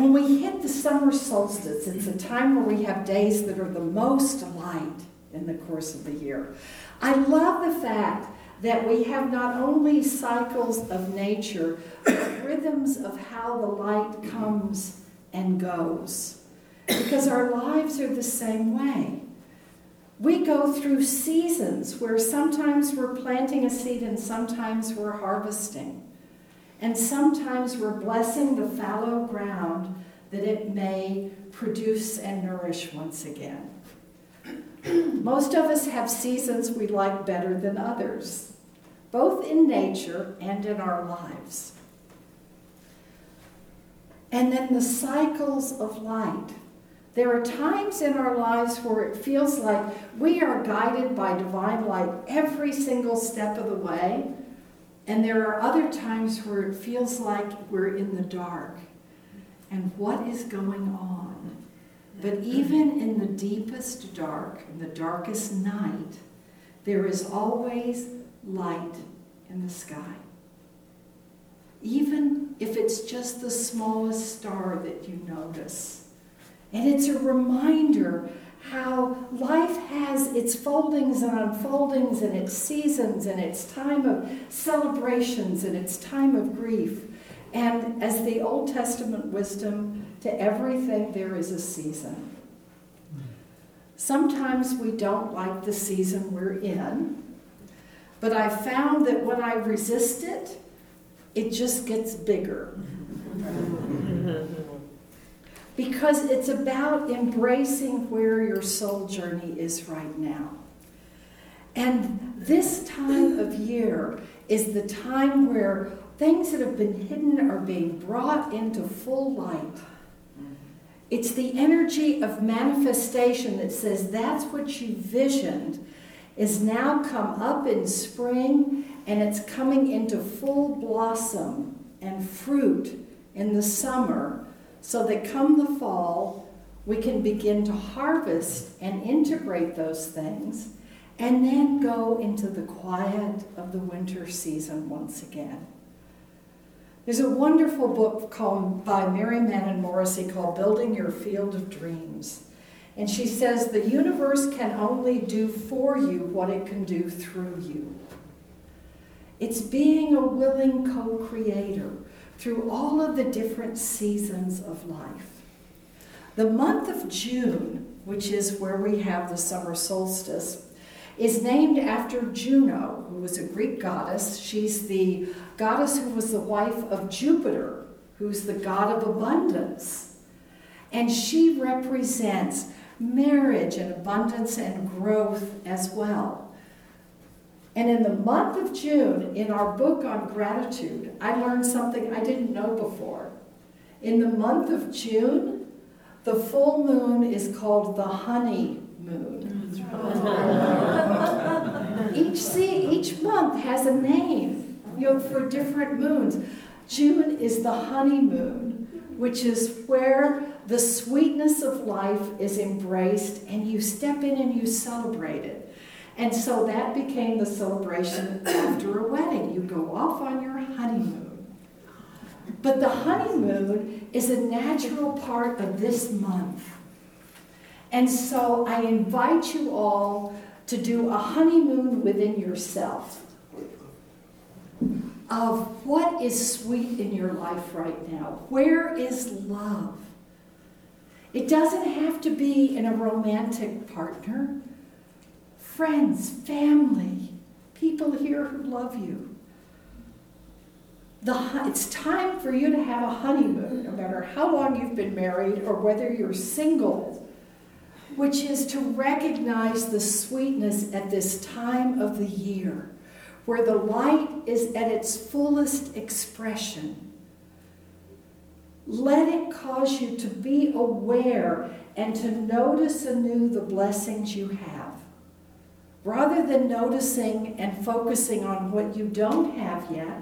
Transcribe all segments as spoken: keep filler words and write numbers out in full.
when we hit the summer solstice, it's a time where we have days that are the most light in the course of the year. I love the fact that we have not only cycles of nature, but rhythms of how the light comes and goes. Because our lives are the same way. We go through seasons where sometimes we're planting a seed and sometimes we're harvesting. And sometimes we're blessing the fallow ground that it may produce and nourish once again. Most of us have seasons we like better than others, both in nature and in our lives. And then the cycles of light. There are times in our lives where it feels like we are guided by divine light every single step of the way. And there are other times where it feels like we're in the dark. And what is going on? But even in the deepest dark, in the darkest night, there is always light in the sky. Even if it's just the smallest star that you notice. And it's a reminder how life has its foldings and unfoldings and its seasons and its time of celebrations and its time of grief. And as the Old Testament wisdom, to everything there is a season. Sometimes we don't like the season we're in, but I found that when I resist it, it just gets bigger. Because it's about embracing where your soul journey is right now. And this time of year is the time where things that have been hidden are being brought into full light. It's the energy of manifestation that says that's what you visioned is now come up in spring, and it's coming into full blossom and fruit in the summer, so that come the fall, we can begin to harvest and integrate those things, and then go into the quiet of the winter season once again. There's a wonderful book called, by Mary Mannon Morrissey called Building Your Field of Dreams. And she says, the universe can only do for you what it can do through you. It's being a willing co-creator through all of the different seasons of life. The month of June, which is where we have the summer solstice, is named after Juno, who was a Greek goddess. She's the goddess who was the wife of Jupiter, who's the god of abundance. And she represents marriage and abundance and growth as well. And in the month of June, in our book on gratitude, I learned something I didn't know before. In the month of June, the full moon is called the honey moon. each see, each month has a name, you know, for different moons. June is the honeymoon, which is where the sweetness of life is embraced, and you step in and you celebrate it. And so that became the celebration after a wedding. You go off on your honeymoon. But the honeymoon is a natural part of this month. And so I invite you all to do a honeymoon within yourself of what is sweet in your life right now. Where is love? It doesn't have to be in a romantic partner. Friends, family, people here who love you. The, it's time for you to have a honeymoon, no matter how long you've been married or whether you're single, which is to recognize the sweetness at this time of the year, where the light is at its fullest expression. Let it cause you to be aware and to notice anew the blessings you have. Rather than noticing and focusing on what you don't have yet,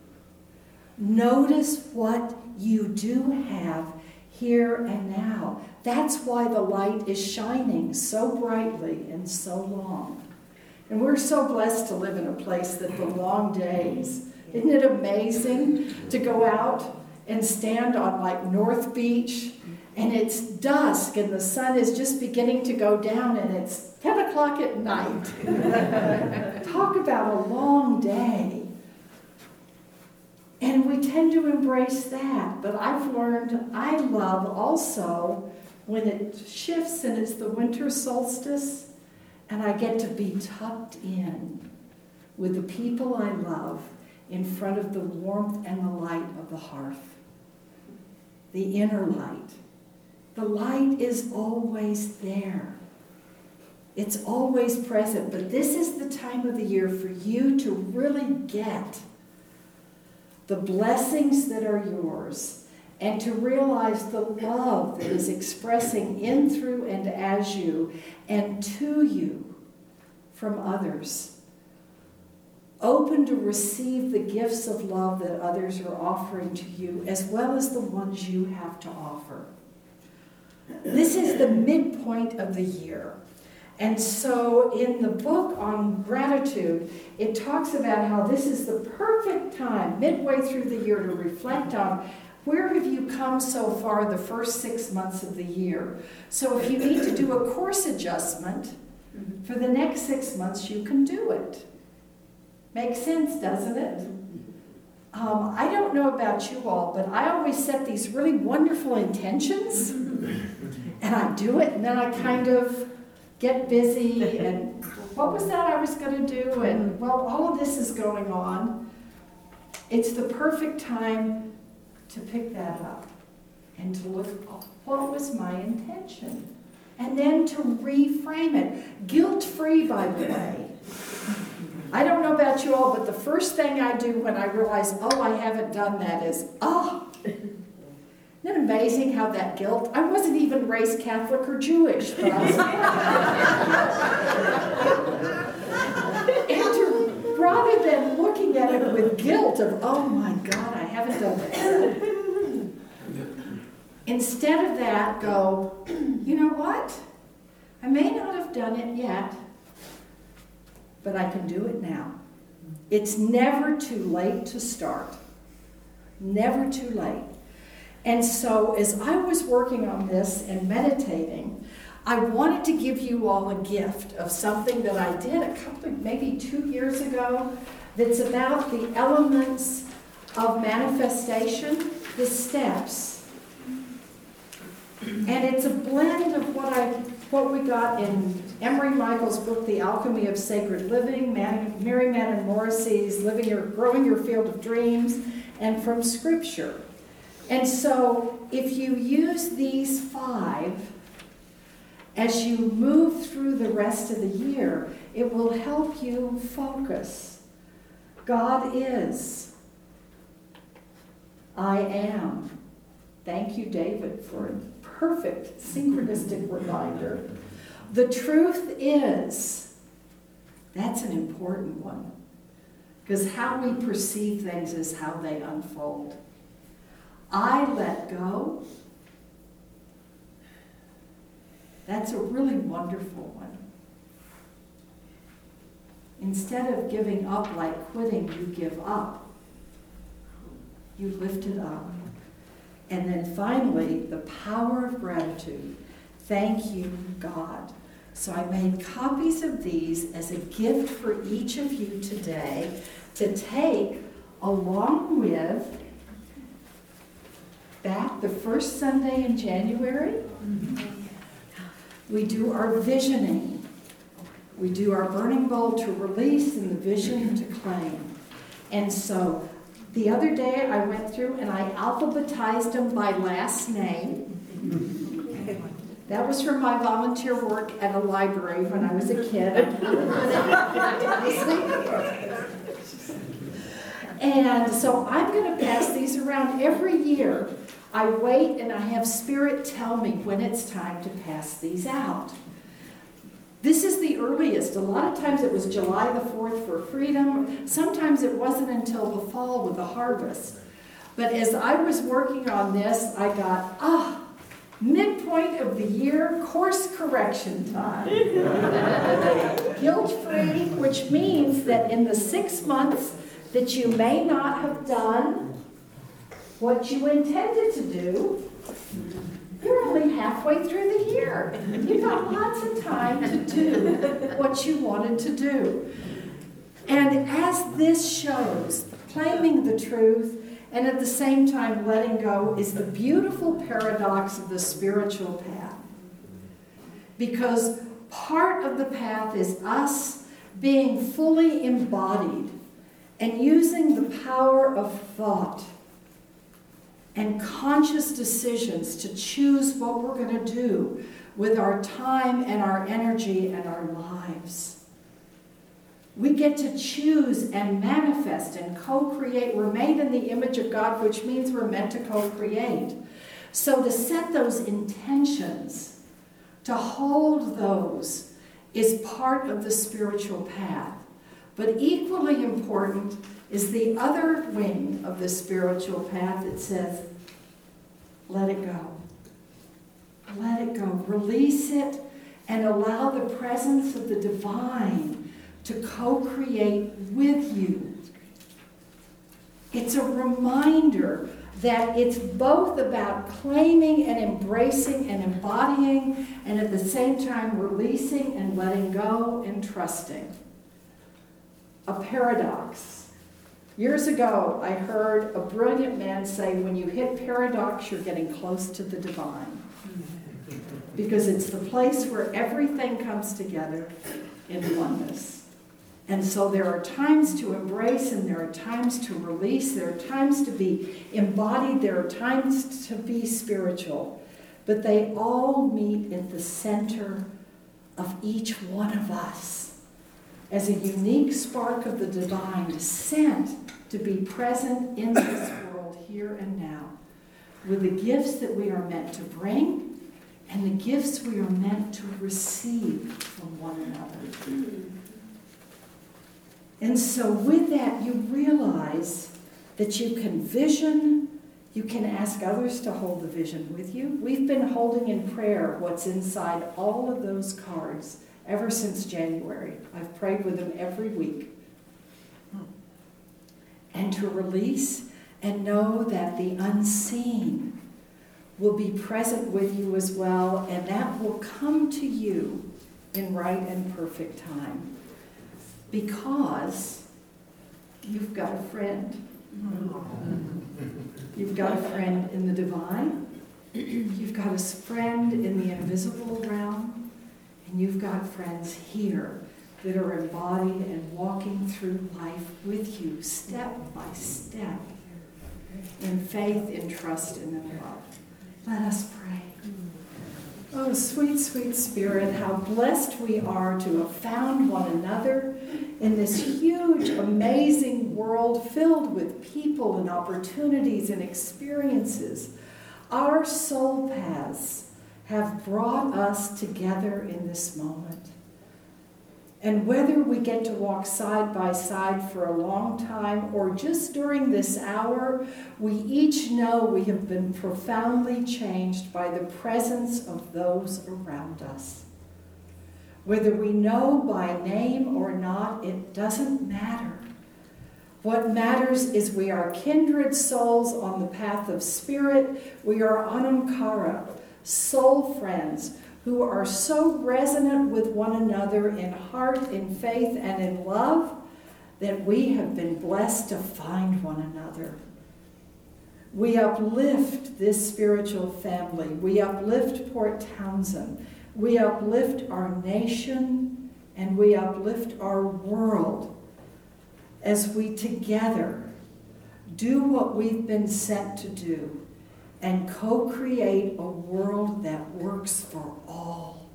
notice what you do have here and now. That's why the light is shining so brightly and so long. And we're so blessed to live in a place that the long days, isn't it amazing to go out and stand on like North Beach, and it's dusk and the sun is just beginning to go down and it's ten o'clock at night. Talk about a long day. And we tend to embrace that, but I've learned I love also when it shifts and it's the winter solstice and I get to be tucked in with the people I love in front of the warmth and the light of the hearth. The inner light. The light is always there. It's always present, but this is the time of the year for you to really get the blessings that are yours and to realize the love that is expressing in, through, and as you and to you from others. Open to receive the gifts of love that others are offering to you, as well as the ones you have to offer. This is the midpoint of the year. And so in the book on gratitude, it talks about how this is the perfect time, midway through the year, to reflect on where have you come so far the first six months of the year. So if you need to do a course adjustment for the next six months, you can do it. Makes sense, doesn't it? Um, I don't know about you all, but I always set these really wonderful intentions, and I do it, and then I kind of get busy, and what was that I was going to do? And, well, all of this is going on. It's the perfect time to pick that up and to look, oh, what was my intention? And then to reframe it. Guilt-free, by the way. I don't know about you all, but the first thing I do when I realize, oh, I haven't done that is, oh, isn't it amazing how that guilt, I wasn't even raised Catholic or Jewish, but I was, and to, rather than looking at it with guilt of, oh my God, I haven't done that, instead of that, go, you know what? I may not have done it yet, but I can do it now. It's never too late to start. Never too late. And so as I was working on this and meditating, I wanted to give you all a gift of something that I did a couple of, maybe two years ago, that's about the elements of manifestation, the steps. And it's a blend of what I, what we got in Emery Michael's book, The Alchemy of Sacred Living, Mary Madden Morrissey's Living Your, Growing Your Field of Dreams, and from Scripture. And so if you use these five as you move through the rest of the year, it will help you focus. God is. I am. Thank you, David, for a perfect synchronistic reminder. The truth is. That's an important one. Because how we perceive things is how they unfold. I let go. That's a really wonderful one. Instead of giving up like quitting, you give up. You lift it up. And then finally, the power of gratitude. Thank you, God. So I made copies of these as a gift for each of you today to take along with back the first Sunday in January. Mm-hmm. We do our visioning. We do our burning bowl to release and the vision to claim. And so the other day I went through and I alphabetized them by last name. That was from my volunteer work at a library when I was a kid. And so I'm going to pass these around every year. I wait and I have Spirit tell me when it's time to pass these out. This is the earliest. A lot of times it was July the fourth for freedom. Sometimes it wasn't until the fall with the harvest. But as I was working on this, I got, ah, midpoint of the year, course correction time. Guilt-free, which means that in the six months that you may not have done what you intended to do, you're only halfway through the year. You've got lots of time to do what you wanted to do. And as this shows, claiming the truth and at the same time letting go is the beautiful paradox of the spiritual path. Because part of the path is us being fully embodied and using the power of thought and conscious decisions to choose what we're going to do with our time and our energy and our lives. We get to choose and manifest and co-create. We're made in the image of God, which means we're meant to co-create. So to set those intentions, to hold those, is part of the spiritual path. But equally important is the other wing of the spiritual path that says, let it go. Let it go. Release it and allow the presence of the divine to co-create with you. It's a reminder that it's both about claiming and embracing and embodying, and at the same time releasing and letting go and trusting. A paradox. Years ago, I heard a brilliant man say, when you hit paradox, you're getting close to the divine. Because it's the place where everything comes together in oneness. And so there are times to embrace and there are times to release. There are times to be embodied. There are times to be spiritual. But they all meet at the center of each one of us as a unique spark of the divine sent to be present in this world here and now with the gifts that we are meant to bring and the gifts we are meant to receive from one another. And so with that, you realize that you can vision, you can ask others to hold the vision with you. We've been holding in prayer what's inside all of those cards ever since January. I've prayed with them every week. And to release and know that the unseen will be present with you as well, and that will come to you in right and perfect time. Because you've got a friend. You've got a friend in the divine. You've got a friend in the invisible realm. And you've got friends here that are embodied and walking through life with you step by step in faith, in trust, and in love. Let us pray. Oh, sweet, sweet Spirit, how blessed we are to have found one another in this huge, amazing world filled with people and opportunities and experiences. Our soul paths have brought us together in this moment. And whether we get to walk side by side for a long time or just during this hour, we each know we have been profoundly changed by the presence of those around us. Whether we know by name or not, it doesn't matter. What matters is we are kindred souls on the path of spirit. We are anamkara, soul friends, who are so resonant with one another in heart, in faith, and in love, that we have been blessed to find one another. We uplift this spiritual family. We uplift Port Townsend. We uplift our nation, and we uplift our world as we together do what we've been sent to do and co-create a world that works for all.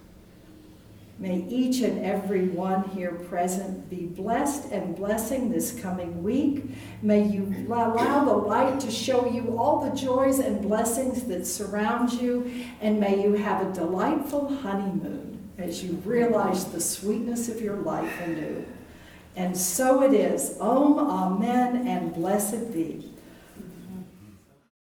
May each and every one here present be blessed and blessing this coming week. May you allow the light to show you all the joys and blessings that surround you, and may you have a delightful honeymoon as you realize the sweetness of your life anew. And so it is. Om, amen, and blessed be.